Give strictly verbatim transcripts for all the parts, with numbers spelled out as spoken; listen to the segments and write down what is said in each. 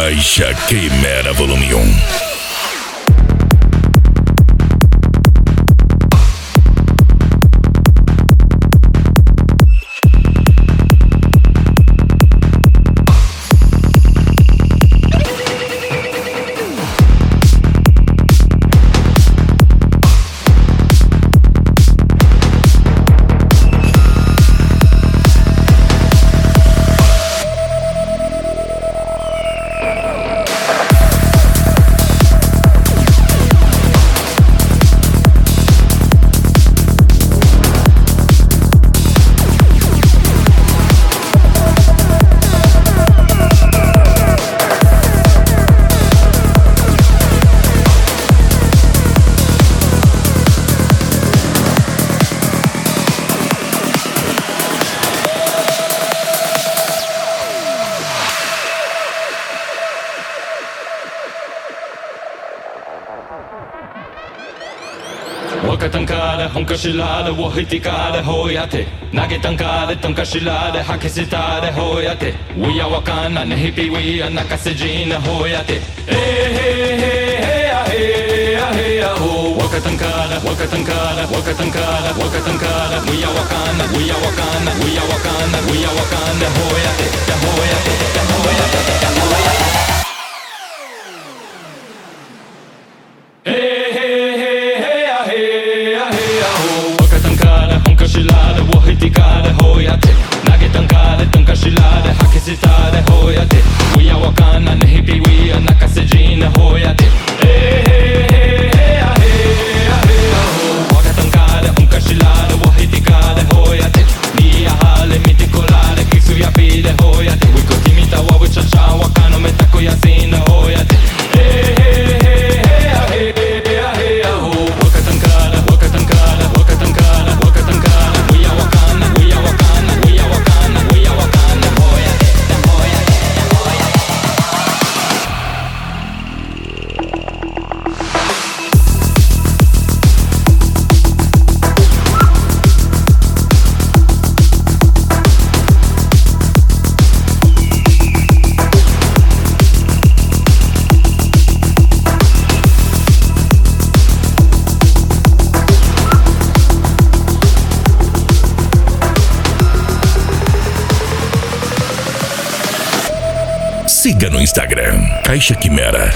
Caixa Quimera Volume um. Waka tankare, honka shilare, wohitikare, hoyate. Nage tankare, tonka shilare, hakisitare, hoyate. Uya wakana, nehipi wia, nakasejina, hoyate. Hey, hey, hey, hey, ah, hey, ah, hey, ah, ho. Waka tankare, waka tankare, waka tankare, waka tankare. Uya wakana, uya wakana, uya wakana, uya wakana, hoyate, ya hoyate, ya hoyate, ya hoyate. Hey, hey, hey, hey, ah, hey, ah, hey, ah, ho. Waka tankare, honka shilare, wohitikare, hoyate. Nage tankare, tonka shilare, hakisitare, hoyate. Uya wakana, nehipi wia, nakasejina, hoyate. Hey, hey, hey, hey, ah, hey, ah, hey, ah, ho. Waka tankare, honka shilare, wohitikare, hoyate. Nia hale, miticolare, kisu ya pide, hoyate. Wiko timita wa wichacha, wakano metako ya zina, hoyate. Hey, hey, hey, hey, ah, hey, ah, hey, ah, ho. Waka tankare, waka tankare, waka tankare, waka tankare. Uya wakana, uya wakana, uya wakana, uya wakana, hoyate, hoyate, hoyate. Siga no Instagram, Caixa Quimera.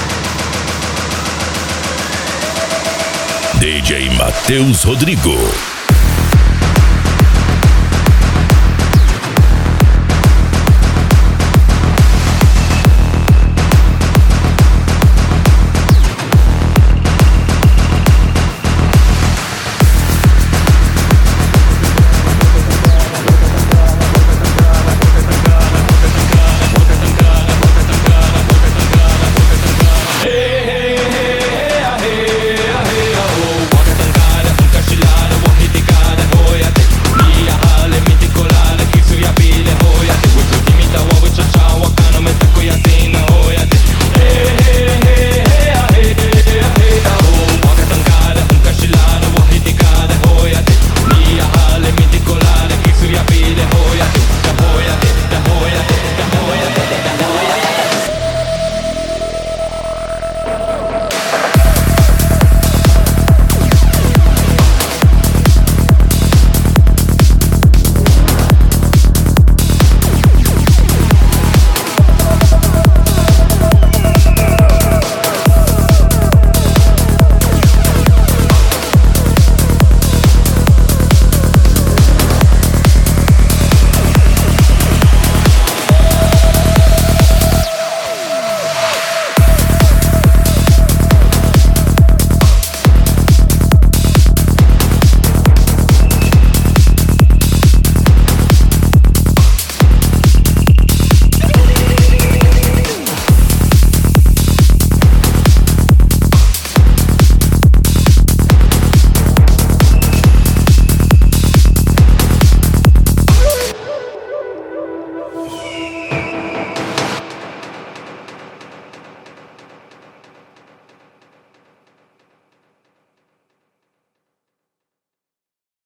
D J Matheus Rodrigo.